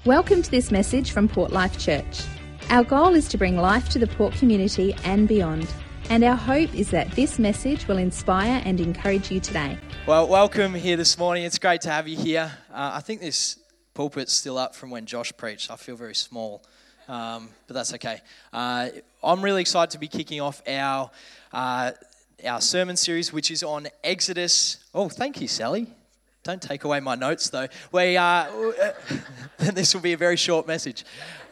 Welcome to this message from Port Life Church. Our goal is to bring life to the Port community and beyond. And our hope is that this message will inspire and encourage you today. Well, welcome here this morning. It's great to have you here. I think this pulpit's still up from when Josh preached. I feel very small, but that's okay. I'm really excited to be kicking off our sermon series, which is on Exodus. Oh, thank you, Sally. Don't take away my notes, though. This will be a very short message.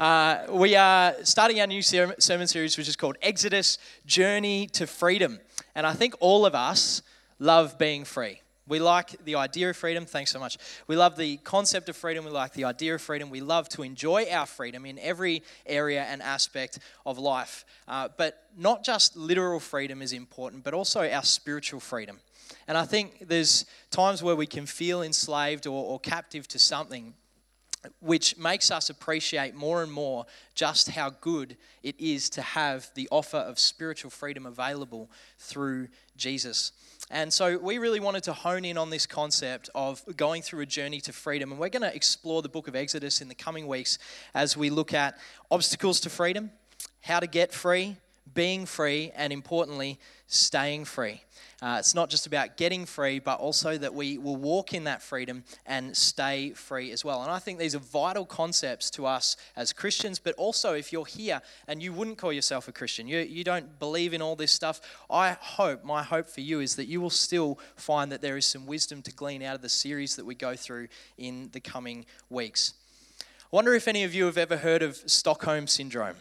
We are starting our new sermon series, which is called Exodus, Journey to Freedom. And I think all of us love being free. We like the idea of freedom. Thanks so much. We love the concept of freedom. We like the idea of freedom. We love to enjoy our freedom in every area and aspect of life. But not just literal freedom is important, but also our spiritual freedom. And I think there's times where we can feel enslaved or captive to something, which makes us appreciate more and more just how good it is to have the offer of spiritual freedom available through Jesus. And so we really wanted to hone in on this concept of going through a journey to freedom. And we're going to explore the book of Exodus in the coming weeks as we look at obstacles to freedom, how to get free, being free, and importantly, staying free. It's not just about getting free, but also that we will walk in that freedom and stay free as well. And I think these are vital concepts to us as Christians, but also if you're here and you wouldn't call yourself a Christian, you don't believe in all this stuff, my hope for you is that you will still find that there is some wisdom to glean out of the series that we go through in the coming weeks. I wonder if any of you have ever heard of Stockholm Syndrome.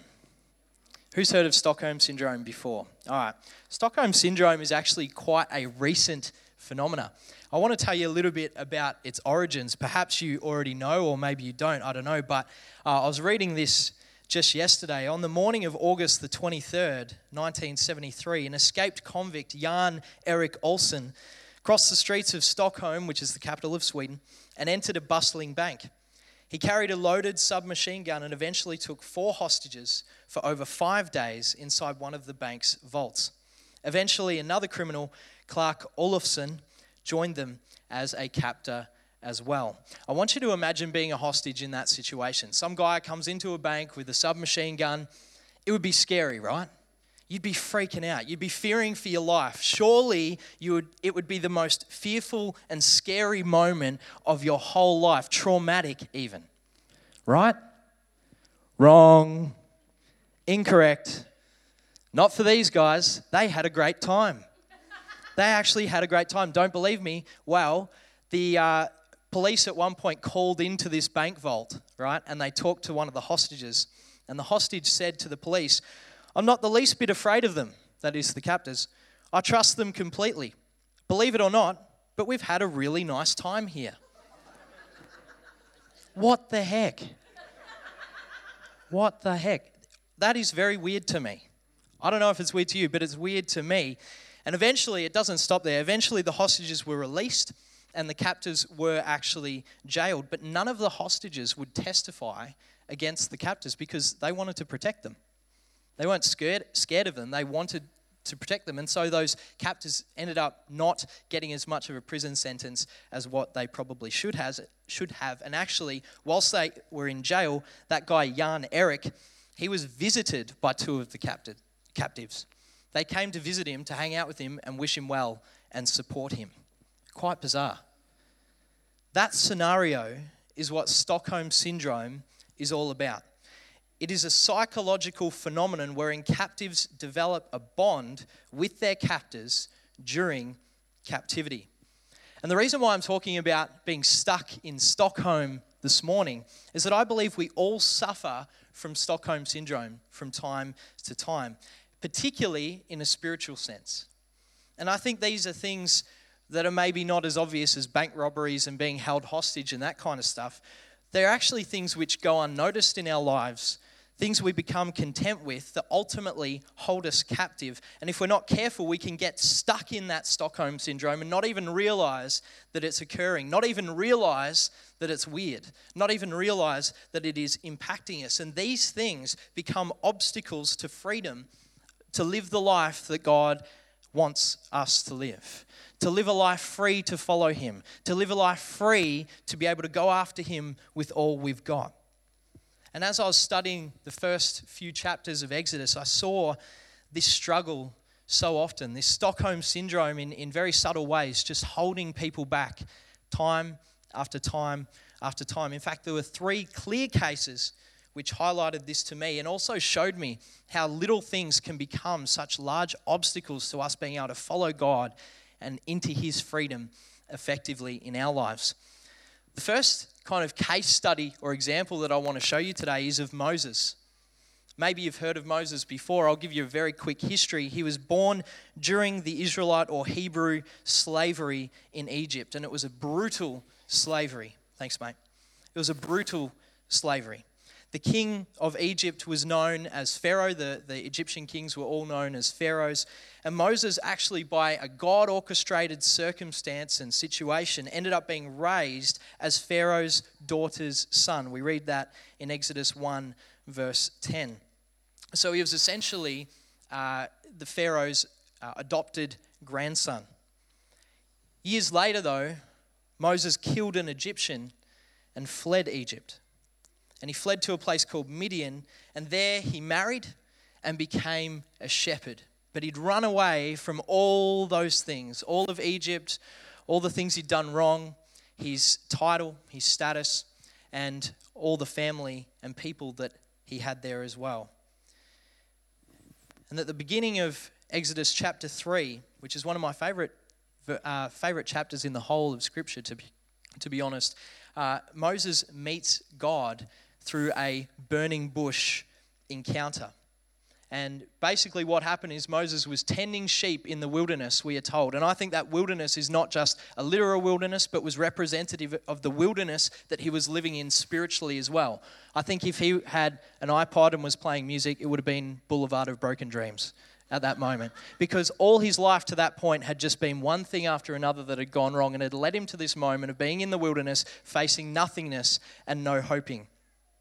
Who's heard of Stockholm Syndrome before? All right. Stockholm Syndrome is actually quite a recent phenomena. I want to tell you a little bit about its origins. Perhaps you already know, or maybe you don't, I don't know. But I was reading this just yesterday. On the morning of August the 23rd, 1973, an escaped convict, Jan Erik Olsson, crossed the streets of Stockholm, which is the capital of Sweden, and entered a bustling bank. He carried a loaded submachine gun and eventually took 4 hostages for over 5 days inside one of the bank's vaults. Eventually, another criminal, Clark Olofsson, joined them as a captor as well. I want you to imagine being a hostage in that situation. Some guy comes into a bank with a submachine gun. It would be scary, right? You'd be freaking out. You'd be fearing for your life. Surely it would be the most fearful and scary moment of your whole life, traumatic even. Right? Wrong. Incorrect. Not for these guys. They had a great time. They actually had a great time. Don't believe me? Well, the police at one point called into this bank vault, right? And they talked to one of the hostages. And the hostage said to the police, "I'm not the least bit afraid of them," that is the captors. "I trust them completely. Believe it or not, but we've had a really nice time here." What the heck? What the heck? That is very weird to me. I don't know if it's weird to you, but it's weird to me. And eventually, it doesn't stop there. Eventually, the hostages were released and the captors were actually jailed. But none of the hostages would testify against the captors because they wanted to protect them. They weren't scared of them. They wanted to protect them. And so those captors ended up not getting as much of a prison sentence as what they probably should have. And actually, whilst they were in jail, that guy, Jan Erik, he was visited by 2 of the captives. They came to visit him, to hang out with him and wish him well and support him. Quite bizarre. That scenario is what Stockholm Syndrome is all about. It is a psychological phenomenon wherein captives develop a bond with their captors during captivity. And the reason why I'm talking about being stuck in Stockholm this morning is that I believe we all suffer from Stockholm Syndrome from time to time, particularly in a spiritual sense. And I think these are things that are maybe not as obvious as bank robberies and being held hostage and that kind of stuff. They're actually things which go unnoticed in our lives, things we become content with that ultimately hold us captive. And if we're not careful, we can get stuck in that Stockholm Syndrome and not even realize that it's occurring, not even realize that it's weird, not even realize that it is impacting us. And these things become obstacles to freedom, to live the life that God wants us to live a life free to follow him, to live a life free to be able to go after him with all we've got. And as I was studying the first few chapters of Exodus, I saw this struggle so often, this Stockholm syndrome in very subtle ways, just holding people back time after time after time. In fact, there were 3 clear cases which highlighted this to me and also showed me how little things can become such large obstacles to us being able to follow God and into His freedom effectively in our lives. The first kind of case study or example that I want to show you today is of Moses. Maybe you've heard of Moses before. I'll give you a very quick history. He was born during the Israelite or Hebrew slavery in Egypt, and it was a brutal slavery. Thanks, mate. It was a brutal slavery. The king of Egypt was known as Pharaoh. The Egyptian kings were all known as pharaohs. And Moses actually, by a God-orchestrated circumstance and situation, ended up being raised as Pharaoh's daughter's son. We read that in Exodus 1, verse 10. So he was essentially the Pharaoh's adopted grandson. Years later, though, Moses killed an Egyptian and fled Egypt. And he fled to a place called Midian, and there he married and became a shepherd. But he'd run away from all those things, all of Egypt, all the things he'd done wrong, his title, his status, and all the family and people that he had there as well. And at the beginning of Exodus chapter 3, which is one of my favorite chapters in the whole of Scripture, to be honest, Moses meets God through a burning bush encounter. And basically what happened is Moses was tending sheep in the wilderness, we are told. And I think that wilderness is not just a literal wilderness, but was representative of the wilderness that he was living in spiritually as well. I think if he had an iPod and was playing music, it would have been Boulevard of Broken Dreams at that moment. Because all his life to that point had just been one thing after another that had gone wrong, and it led him to this moment of being in the wilderness, facing nothingness and no hoping.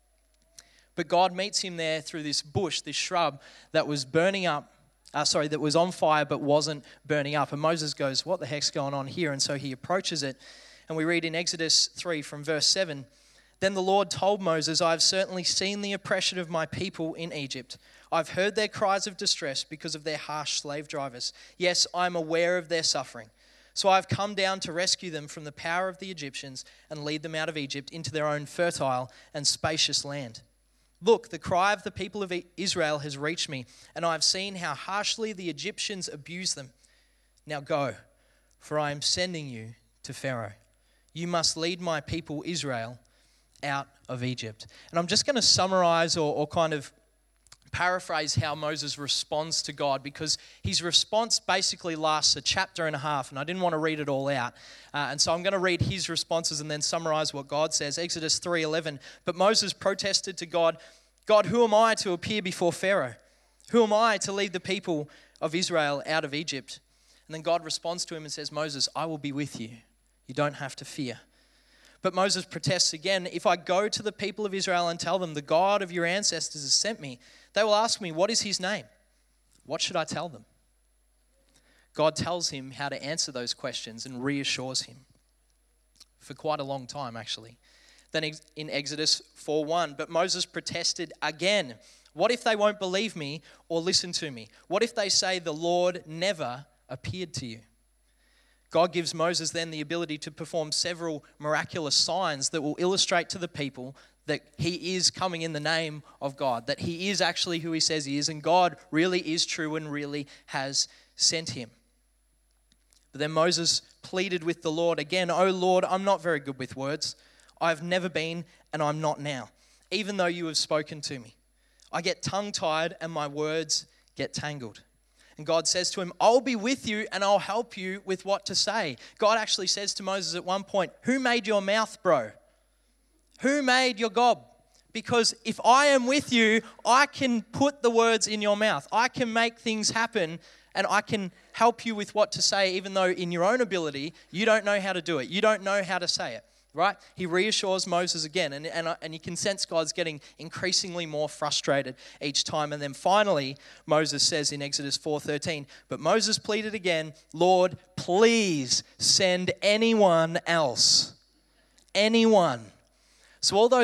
But God meets him there through this bush, this shrub that was that was on fire but wasn't burning up. And Moses goes, what the heck's going on here? And so he approaches it. And we read in Exodus 3 from verse 7, Then the Lord told Moses, I have certainly seen the oppression of my people in Egypt. I've heard their cries of distress because of their harsh slave drivers. Yes, I am aware of their suffering. So I have come down to rescue them from the power of the Egyptians and lead them out of Egypt into their own fertile and spacious land. Look, the cry of the people of Israel has reached me, and I have seen how harshly the Egyptians abuse them. Now go, for I am sending you to Pharaoh. You must lead my people Israel out of Egypt. And I'm just going to summarize or kind of paraphrase how Moses responds to God, because his response basically lasts a chapter and a half, and I didn't want to read it all out. And so I'm going to read his responses and then summarize what God says. Exodus 3:11, But Moses protested to God, God, who am I to appear before Pharaoh? Who am I to lead the people of Israel out of Egypt? And then God responds to him and says, Moses, I will be with you. You don't have to fear. But Moses protests again, if I go to the people of Israel and tell them, the God of your ancestors has sent me, they will ask me, what is his name? What should I tell them? God tells him how to answer those questions and reassures him for quite a long time, actually. Then in Exodus 4:1, but Moses protested again. What if they won't believe me or listen to me? What if they say the Lord never appeared to you? God gives Moses then the ability to perform several miraculous signs that will illustrate to the people that he is coming in the name of God, that he is actually who he says he is, and God really is true and really has sent him. But then Moses pleaded with the Lord again, Oh Lord, I'm not very good with words. I've never been, and I'm not now, even though you have spoken to me. I get tongue-tied and my words get tangled. And God says to him, I'll be with you and I'll help you with what to say. God actually says to Moses at one point, who made your mouth, bro? Who made your gob? Because if I am with you, I can put the words in your mouth. I can make things happen and I can help you with what to say, even though in your own ability, you don't know how to do it. You don't know how to say it. Right? He reassures Moses again, and you can sense God's getting increasingly more frustrated each time. And then finally, Moses says in Exodus 4:13, but Moses pleaded again, Lord, please send anyone else. Anyone. So all those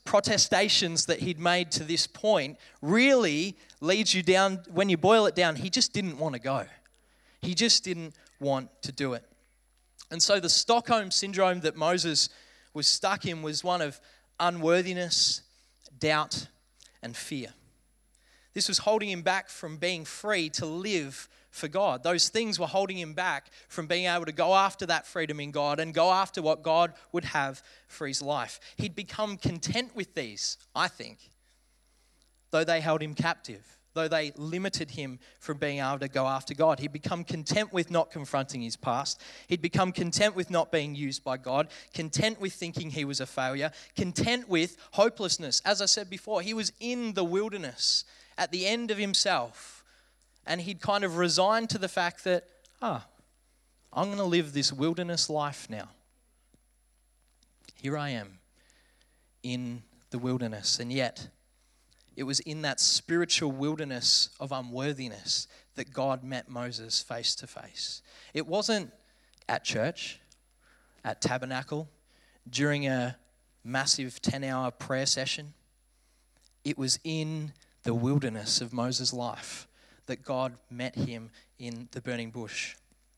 protestations that he'd made to this point really leads you down, when you boil it down, he just didn't want to go. He just didn't want to do it. And so the Stockholm syndrome that Moses was stuck in was one of unworthiness, doubt, and fear. This was holding him back from being free to live for God. Those things were holding him back from being able to go after that freedom in God and go after what God would have for his life. He'd become content with these, I think, though they held him captive, though they limited him from being able to go after God. He'd become content with not confronting his past. He'd become content with not being used by God, content with thinking he was a failure, content with hopelessness. As I said before, he was in the wilderness at the end of himself, and he'd kind of resigned to the fact that, I'm going to live this wilderness life now. Here I am in the wilderness, and yet it was in that spiritual wilderness of unworthiness that God met Moses face to face. It wasn't at church, at Tabernacle, during a massive 10-hour prayer session. It was in the wilderness of Moses' life that God met him in the burning bush.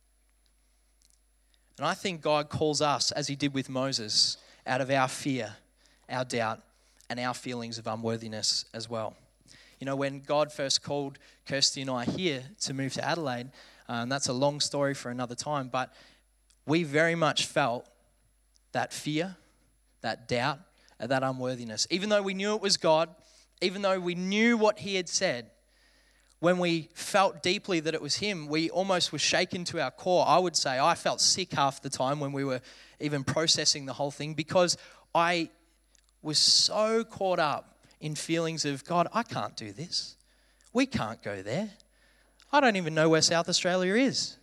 And I think God calls us, as he did with Moses, out of our fear, our doubt, and our feelings of unworthiness as well. You know, when God first called Kirsty and I here to move to Adelaide, and that's a long story for another time, but we very much felt that fear, that doubt, and that unworthiness. Even though we knew it was God, even though we knew what he had said, when we felt deeply that it was him, we almost were shaken to our core. I would say I felt sick half the time when we were even processing the whole thing, because I was so caught up in feelings of, God, I can't do this. We can't go there. I don't even know where South Australia is.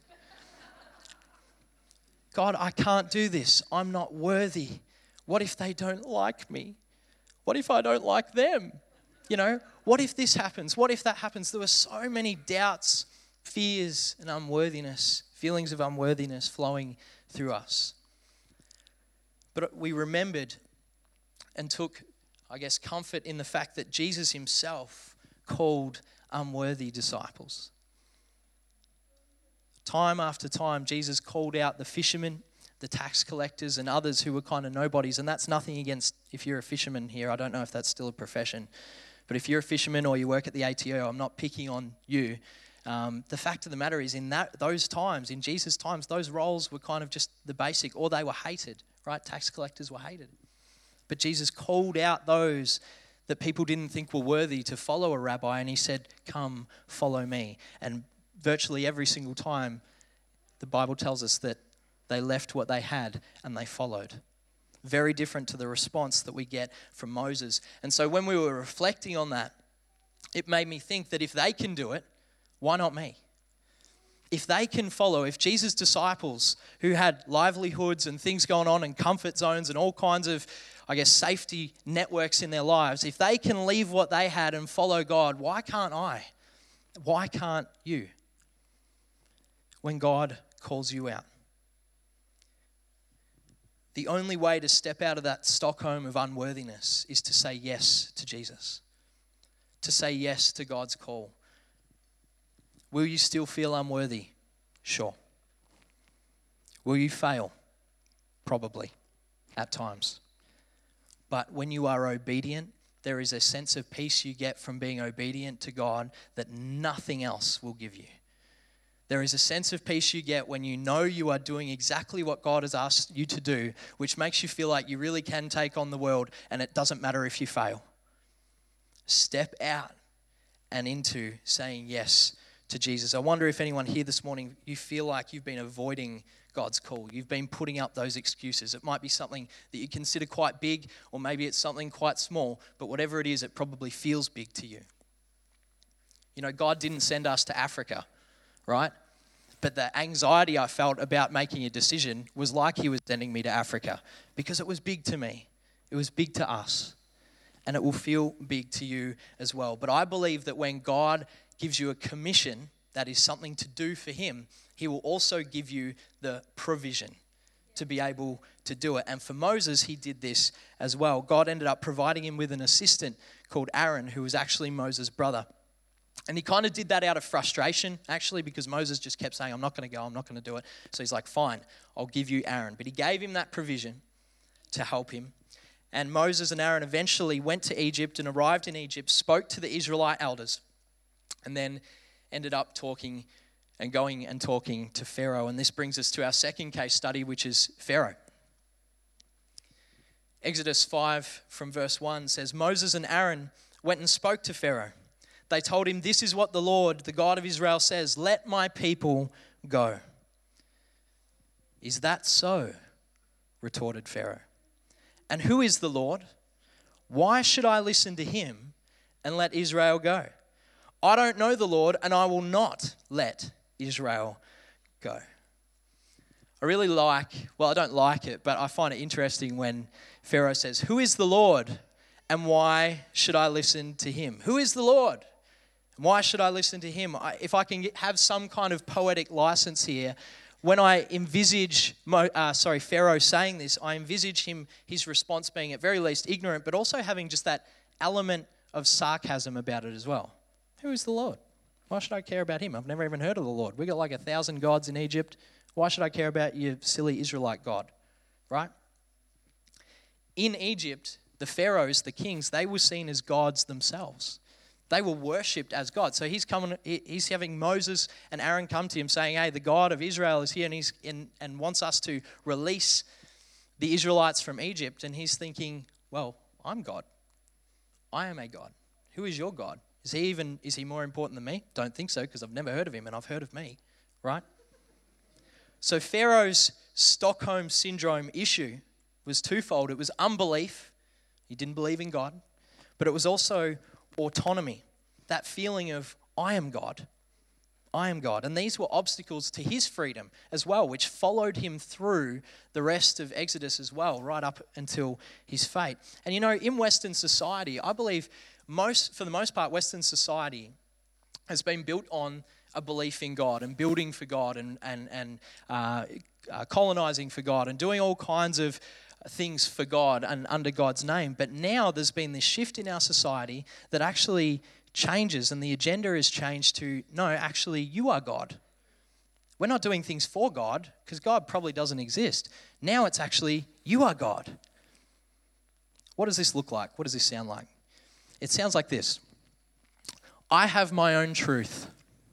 God, I can't do this. I'm not worthy. What if they don't like me? What if I don't like them? You know, what if this happens? What if that happens? There were so many doubts, fears, and unworthiness, feelings of unworthiness flowing through us. But we remembered and took, I guess, comfort in the fact that Jesus himself called unworthy disciples. Time after time, Jesus called out the fishermen, the tax collectors, and others who were kind of nobodies. And that's nothing against, if you're a fisherman here, I don't know if that's still a profession. But if you're a fisherman or you work at the ATO, I'm not picking on you. The fact of the matter is, in those times, in Jesus' times, those roles were kind of just the basic, or they were hated, right? Tax collectors were hated. But Jesus called out those that people didn't think were worthy to follow a rabbi, and he said, come, follow me. And virtually every single time, the Bible tells us that they left what they had and they followed. Very different to the response that we get from Moses. And so when we were reflecting on that, it made me think that if they can do it, why not me? If they can follow, if Jesus' disciples who had livelihoods and things going on and comfort zones and all kinds of, I guess, safety networks in their lives, if they can leave what they had and follow God, why can't I? Why can't you? When God calls you out. The only way to step out of that Stockholm of unworthiness is to say yes to Jesus, to say yes to God's call. Will you still feel unworthy? Sure. Will you fail? Probably, at times. But when you are obedient, there is a sense of peace you get from being obedient to God that nothing else will give you. There is a sense of peace you get when you know you are doing exactly what God has asked you to do, which makes you feel like you really can take on the world, and it doesn't matter if you fail. Step out and into saying yes to Jesus. I wonder if anyone here this morning, you feel like you've been avoiding God's call. You've been putting up those excuses. It might be something that you consider quite big, or maybe it's something quite small, but whatever it is, it probably feels big to you. You know, God didn't send us to Africa, right? But the anxiety I felt about making a decision was like he was sending me to Africa, because it was big to me. It was big to us. And it will feel big to you as well. But I believe that when God gives you a commission that is something to do for him, he will also give you the provision. to be able to do it. And for Moses, he did this as well. God ended up providing him with an assistant called Aaron, who was actually Moses' brother. And he kind of did that out of frustration, actually, because Moses just kept saying, I'm not going to go, I'm not going to do it. So he's like, fine, I'll give you Aaron. But he gave him that provision to help him. And Moses and Aaron eventually went to Egypt and arrived in Egypt, spoke to the Israelite elders, and then ended up talking to Pharaoh. And this brings us to our second case study, which is Pharaoh. Exodus 5 from verse 1 says, Moses and Aaron went and spoke to Pharaoh. They told him, this is what the Lord, the God of Israel, says, let my people go. Is that so? Retorted Pharaoh. And who is the Lord? Why should I listen to him and let Israel go? I don't know the Lord, and I will not let Israel go. I don't like it, but I find it interesting when Pharaoh says, who is the Lord, and why should I listen to him? Who is the Lord? Why should I listen to him? If I can have some kind of poetic license here, when I envisage Pharaoh saying this, I envisage his response being at very least ignorant, but also having just that element of sarcasm about it as well. Who is the Lord? Why should I care about him? I've never even heard of the Lord. We got like 1,000 gods in Egypt. Why should I care about your silly Israelite God? Right? In Egypt, the pharaohs, the kings, they were seen as gods themselves. They were worshipped as God. So he's having Moses and Aaron come to him saying, hey, the God of Israel is here and wants us to release the Israelites from Egypt. And he's thinking, well, I'm God. I am a God. Who is your God? Is he more important than me? Don't think so, because I've never heard of him and I've heard of me, right? So Pharaoh's Stockholm Syndrome issue was twofold. It was unbelief. He didn't believe in God. But it was also autonomy, that feeling of, I am God. I am God. And these were obstacles to his freedom as well, which followed him through the rest of Exodus as well, right up until his fate. And in Western society, I believe for the most part, Western society has been built on a belief in God and building for God and colonizing for God and doing all kinds of things for God and under God's name. But now there's been this shift in our society that actually changes, and the agenda is changed to, no, actually you are God. We're not doing things for God because God probably doesn't exist. Now it's actually you are God. What does this look like? What does this sound like? It sounds like this. I have my own truth.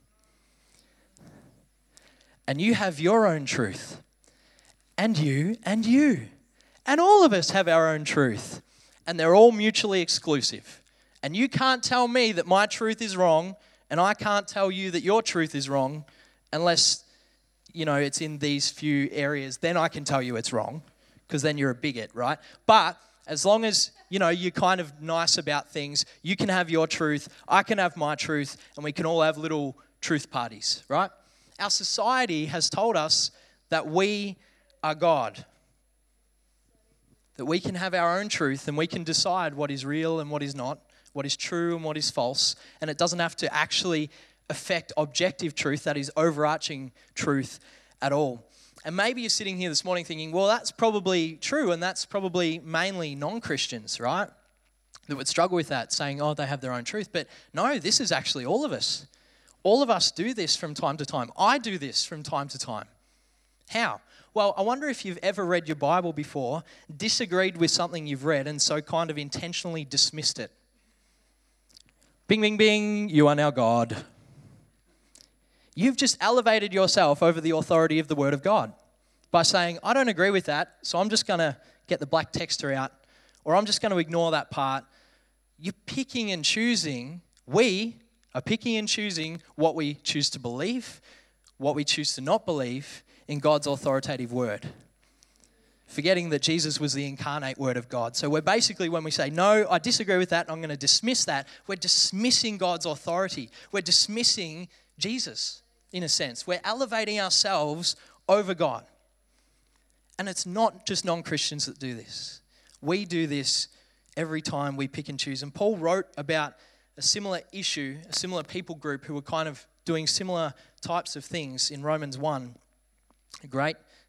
And you have your own truth. And you and you. And all of us have our own truth. And they're all mutually exclusive. And you can't tell me that my truth is wrong, and I can't tell you that your truth is wrong unless, it's in these few areas. Then I can tell you it's wrong, because then you're a bigot, right? But as long as, you're kind of nice about things, you can have your truth, I can have my truth, and we can all have little truth parties, right? Our society has told us that we are God. That we can have our own truth and we can decide what is real and what is not, what is true and what is false, and it doesn't have to actually affect objective truth, that is overarching truth at all. And maybe you're sitting here this morning thinking, well, that's probably true, and that's probably mainly non-Christians, right? That would struggle with that, saying, oh, they have their own truth. But no, this is actually all of us. All of us do this from time to time. I do this from time to time. How? Well, I wonder if you've ever read your Bible before, disagreed with something you've read, and so kind of intentionally dismissed it. Bing, bing, bing, you are now God. You've just elevated yourself over the authority of the Word of God by saying, I don't agree with that, so I'm just going to get the black texter out, or I'm just going to ignore that part. You're picking and choosing, we are picking and choosing what we choose to believe, what we choose to not believe in God's authoritative Word, forgetting that Jesus was the incarnate Word of God. So we're basically, when we say, no, I disagree with that, I'm going to dismiss that, we're dismissing God's authority. We're dismissing Jesus, in a sense. We're elevating ourselves over God. And it's not just non-Christians that do this. We do this every time we pick and choose. And Paul wrote about a similar issue, a similar people group who were kind of doing similar types of things in Romans 1. A great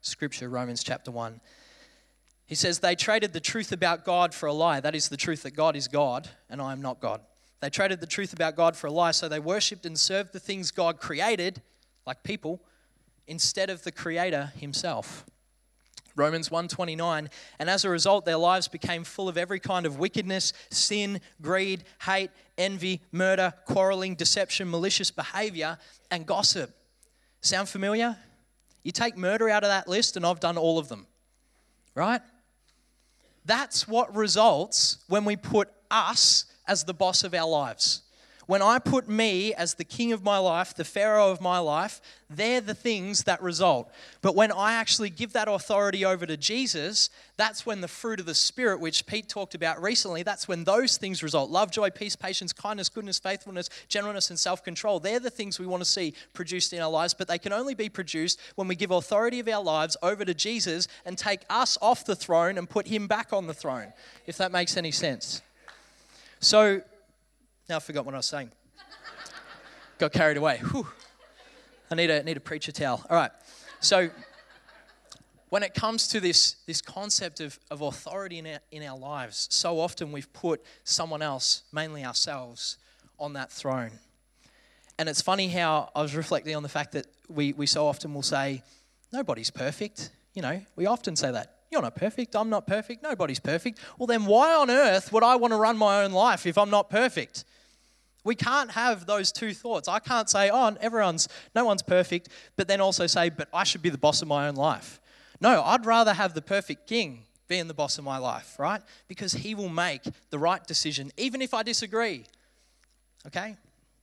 scripture, Romans chapter 1. He says, they traded the truth about God for a lie. That is the truth that God is God and I am not God. They traded the truth about God for a lie, so they worshipped and served the things God created, like people, instead of the Creator himself. Romans 1:29, and as a result, their lives became full of every kind of wickedness, sin, greed, hate, envy, murder, quarreling, deception, malicious behavior, and gossip. Sound familiar? You take murder out of that list, and I've done all of them, right? That's what results when we put us as the boss of our lives. When I put me as the king of my life, the Pharaoh of my life, they're the things that result. But when I actually give that authority over to Jesus, that's when the fruit of the Spirit, which Pete talked about recently, that's when those things result. Love, joy, peace, patience, kindness, goodness, faithfulness, gentleness, and self-control. They're the things we want to see produced in our lives, but they can only be produced when we give authority of our lives over to Jesus and take us off the throne and put him back on the throne, if that makes any sense. So, now I forgot what I was saying. Got carried away. Whew. I need a preacher towel. All right. So when it comes to this concept of authority in our lives, so often we've put someone else, mainly ourselves, on that throne. And it's funny how I was reflecting on the fact that we so often will say, nobody's perfect. You know, we often say that. You're not perfect. I'm not perfect. Nobody's perfect. Well, then why on earth would I want to run my own life if I'm not perfect? We can't have those two thoughts. I can't say, no one's perfect, but then also say, but I should be the boss of my own life. No, I'd rather have the perfect king being the boss of my life, right? Because he will make the right decision, even if I disagree. Okay?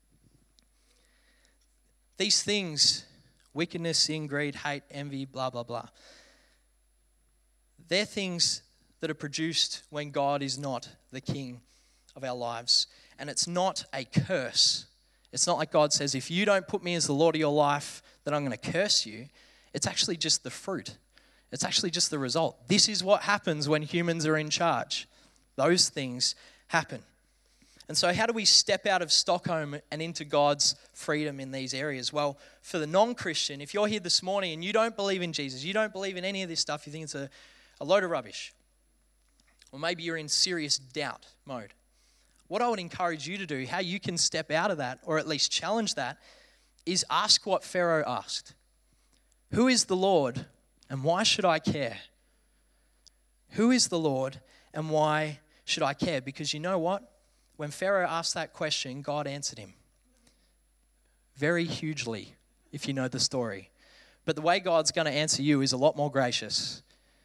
These things, wickedness, sin, greed, hate, envy, blah, blah, blah. They're things that are produced when God is not the king of our lives. And it's not a curse. It's not like God says, if you don't put me as the Lord of your life, then I'm going to curse you. It's actually just the fruit. It's actually just the result. This is what happens when humans are in charge. Those things happen. And so how do we step out of Stockholm and into God's freedom in these areas? Well, for the non-Christian, if you're here this morning and you don't believe in Jesus, you don't believe in any of this stuff, you think it's a load of rubbish, or maybe you're in serious doubt mode, what I would encourage you to do, how you can step out of that, or at least challenge that, is ask what Pharaoh asked. Who is the Lord, and why should I care? Who is the Lord, and why should I care? Because you know what? When Pharaoh asked that question, God answered him. Very hugely, if you know the story. But the way God's going to answer you is a lot more gracious.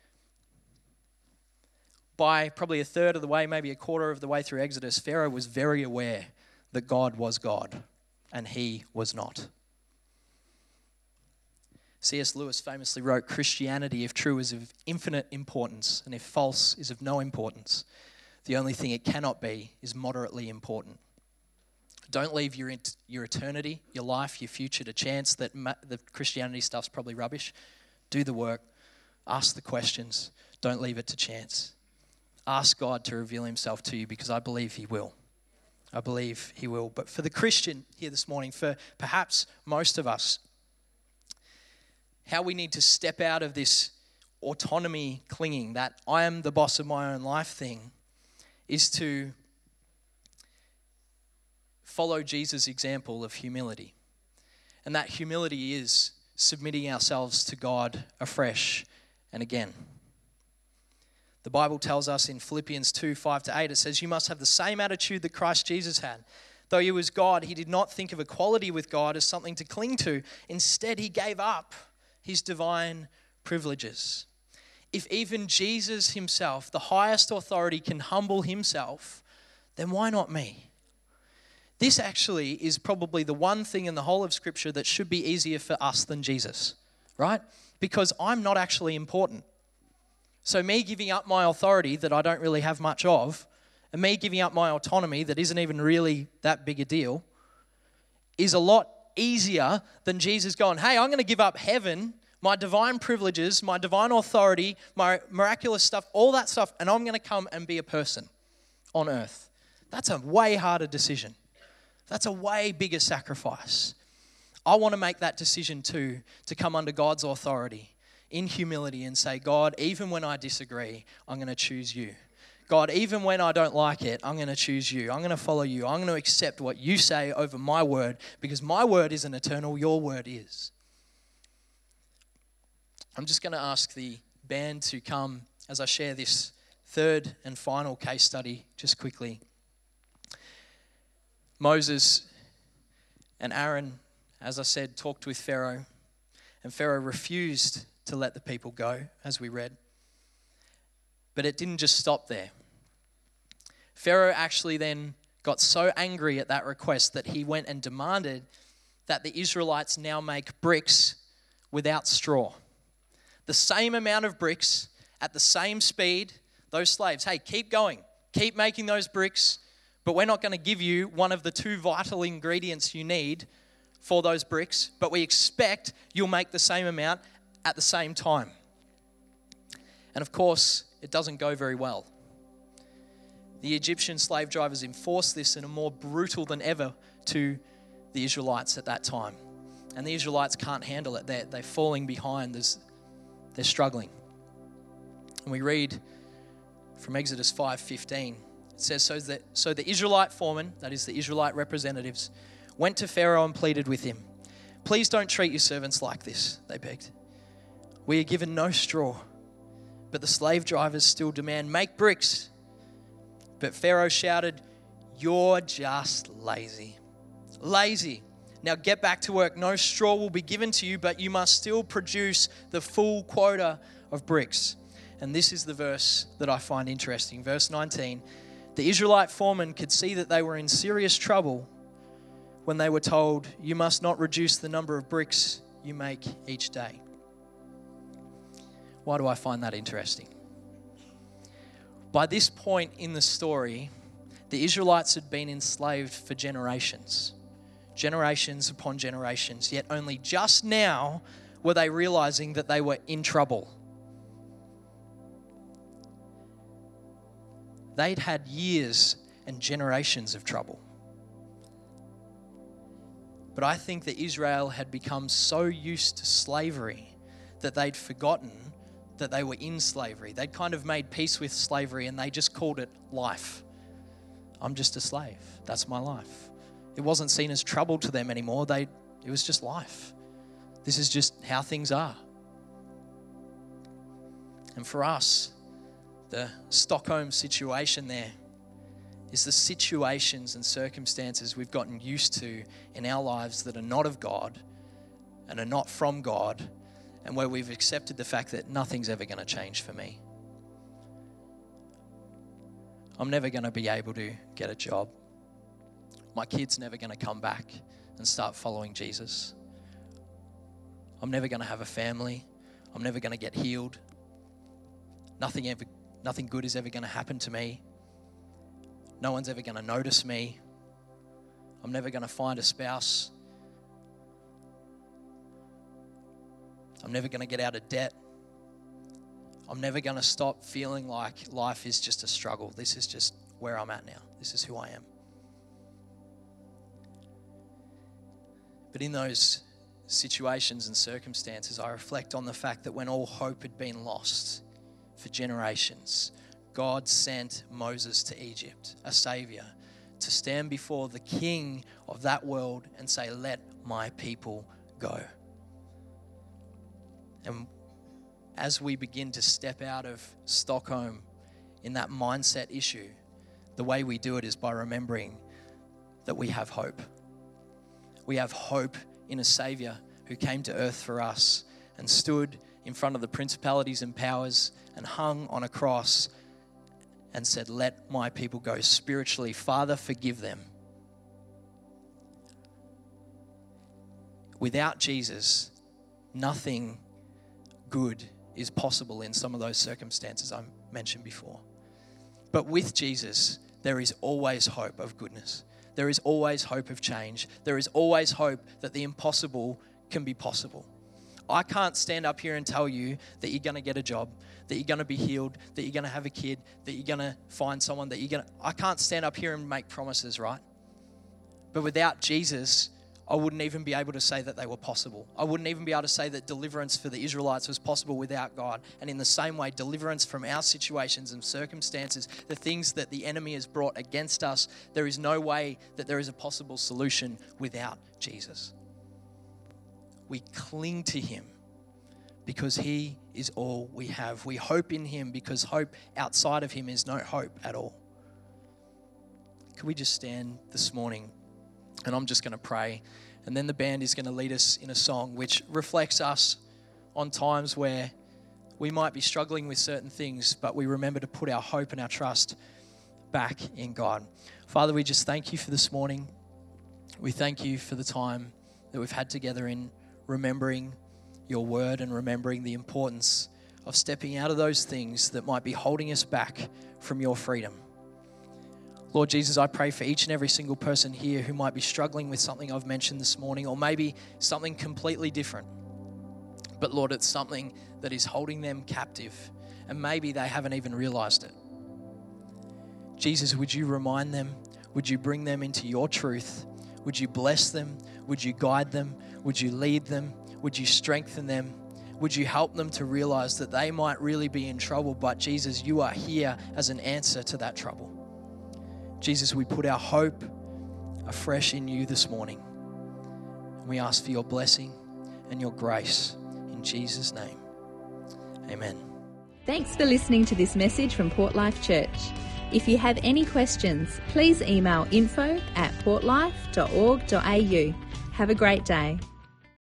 By probably a third of the way, maybe a quarter of the way through Exodus, Pharaoh was very aware that God was God and he was not. C.S. Lewis famously wrote, Christianity, if true, is of infinite importance, and if false, is of no importance. The only thing it cannot be is moderately important. Don't leave your eternity, your life, your future to chance that the Christianity stuff's probably rubbish. Do the work. Ask the questions. Don't leave it to chance. Ask God to reveal himself to you, because I believe he will. I believe he will. But for the Christian here this morning, for perhaps most of us, how we need to step out of this autonomy clinging, that I am the boss of my own life thing, is to follow Jesus' example of humility. And that humility is submitting ourselves to God afresh and again. The Bible tells us in Philippians 2:5-8, it says, you must have the same attitude that Christ Jesus had. Though he was God, he did not think of equality with God as something to cling to. Instead, he gave up his divine privileges. If even Jesus himself, the highest authority, can humble himself, then why not me? This actually is probably the one thing in the whole of Scripture that should be easier for us than Jesus, right? Because I'm not actually important. So me giving up my authority that I don't really have much of, and me giving up my autonomy that isn't even really that big a deal, is a lot easier than Jesus going, hey, I'm going to give up heaven, my divine privileges, my divine authority, my miraculous stuff, all that stuff, and I'm going to come and be a person on earth. That's a way harder decision. That's a way bigger sacrifice. I want to make that decision too, to come under God's authority. in humility and say, God, even when I disagree, I'm going to choose you. God, even when I don't like it, I'm going to choose you. I'm going to follow you. I'm going to accept what you say over my word, because my word isn't eternal, your word is. I'm just going to ask the band to come as I share this third and final case study just quickly. Moses and Aaron, as I said, talked with Pharaoh, and Pharaoh refused to let the people go, as we read. But it didn't just stop there. Pharaoh actually then got so angry at that request that he went and demanded that the Israelites now make bricks without straw. The same amount of bricks at the same speed. Those slaves, hey, keep going. Keep making those bricks, but we're not going to give you one of the two vital ingredients you need for those bricks, but we expect you'll make the same amount at the same time. And of course, it doesn't go very well. The Egyptian slave drivers enforced this in a more brutal than ever to the Israelites at that time. And the Israelites can't handle it. They're falling behind. They're struggling. And we read from Exodus 5:15. It says, so the Israelite foreman, that is the Israelite representatives, went to Pharaoh and pleaded with him. Please don't treat your servants like this, they begged. We are given no straw, but the slave drivers still demand, make bricks. But Pharaoh shouted, you're just lazy. Lazy. Now get back to work. No straw will be given to you, but you must still produce the full quota of bricks. And this is the verse that I find interesting. Verse 19. The Israelite foreman could see that they were in serious trouble when they were told, you must not reduce the number of bricks you make each day. Why do I find that interesting? By this point in the story, the Israelites had been enslaved for generations upon generations, yet only just now were they realizing that they were in trouble. They'd had years and generations of trouble. But I think that Israel had become so used to slavery that they'd forgotten that they were in slavery. They'd kind of made peace with slavery and they just called it life. I'm just a slave. That's my life. It wasn't seen as trouble to them anymore. It was just life. This is just how things are. And for us, the Stockholm situation there is the situations and circumstances we've gotten used to in our lives that are not of God and are not from God, and where we've accepted the fact that nothing's ever going to change for me. I'm never going to be able to get a job. My kid's never going to come back and start following Jesus. I'm never going to have a family. I'm never going to get healed. Nothing good is ever going to happen to me. No one's ever going to notice me. I'm never going to find a spouse. I'm never going to get out of debt. I'm never going to stop feeling like life is just a struggle. This is just where I'm at now. This is who I am. But in those situations and circumstances, I reflect on the fact that when all hope had been lost for generations, God sent Moses to Egypt, a savior, to stand before the king of that world and say, let my people go. And as we begin to step out of Stockholm in that mindset issue, the way we do it is by remembering that we have hope. We have hope in a Savior who came to earth for us and stood in front of the principalities and powers and hung on a cross and said, let my people go spiritually. Father, forgive them. Without Jesus, nothing good is possible in some of those circumstances I mentioned before. But with Jesus, there is always hope of goodness. There is always hope of change. There is always hope that the impossible can be possible. I can't stand up here and tell you that you're going to get a job, that you're going to be healed, that you're going to have a kid, that you're going to find someone, I can't stand up here and make promises, right? But without Jesus, I wouldn't even be able to say that they were possible. I wouldn't even be able to say that deliverance for the Israelites was possible without God. And in the same way, deliverance from our situations and circumstances, the things that the enemy has brought against us, there is no way that there is a possible solution without Jesus. We cling to him because he is all we have. We hope in him because hope outside of him is no hope at all. Could we just stand this morning? And I'm just going to pray. And then the band is going to lead us in a song which reflects us on times where we might be struggling with certain things, but we remember to put our hope and our trust back in God. Father, we just thank you for this morning. We thank you for the time that we've had together in remembering your word and remembering the importance of stepping out of those things that might be holding us back from your freedom. Lord Jesus, I pray for each and every single person here who might be struggling with something I've mentioned this morning, or maybe something completely different. But Lord, it's something that is holding them captive, and maybe they haven't even realized it. Jesus, would you remind them? Would you bring them into your truth? Would you bless them? Would you guide them? Would you lead them? Would you strengthen them? Would you help them to realize that they might really be in trouble, but Jesus, you are here as an answer to that trouble. Jesus, we put our hope afresh in you this morning. And we ask for your blessing and your grace in Jesus' name. Amen. Thanks for listening to this message from Port Life Church. If you have any questions, please email info@portlife.org.au. Have a great day.